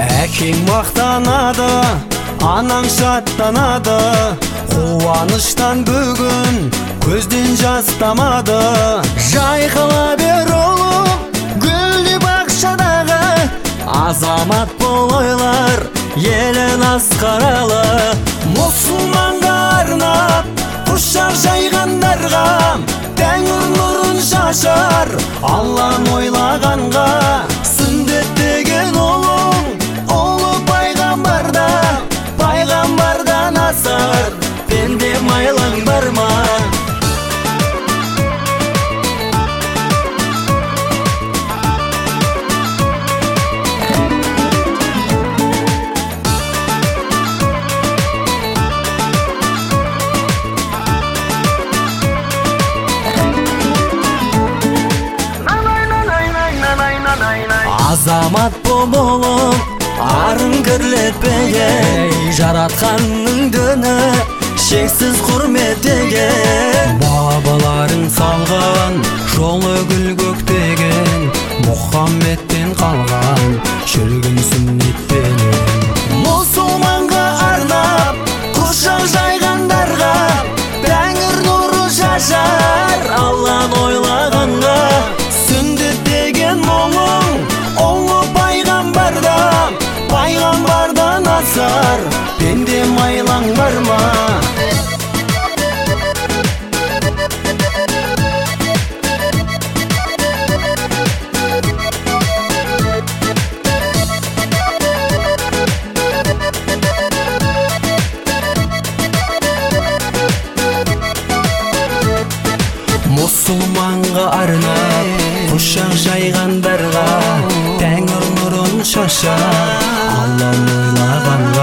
Әкең мақтанады, анаң шаттанады, қуаныштан бүгін көзден жас тамады. Жайқала бер ұлым, гүлді бақшадағы, азамат бол ойлар, елін асқаралы. Мұсылманға арнап, құшақ жайғандарға, тәңір нұрын шашар, Алланы ойлағанға. Сүндет деген ұлың, ұлы пайғамбардан асар, пенде майлаң бар ма? Азамат болып, арын кірлетпеген, жаратқанның діні шексіз құрметтеген. Бабаларың салған жолы гүл көктеген, Мұхаммедтен қалған жүргін сүннетпенен. Мұсылманға арнап, құшақ жайғандарға, тәңір нұры шашар, Алланы ойлағанға. Сүндет деген ұлың, ұлы пайғамбардан асар, пенде майлаң бар ма? Мұсылманға арнап, құшақ жайғандарға, тәңір нұрын шашар, Алланы ойлаған.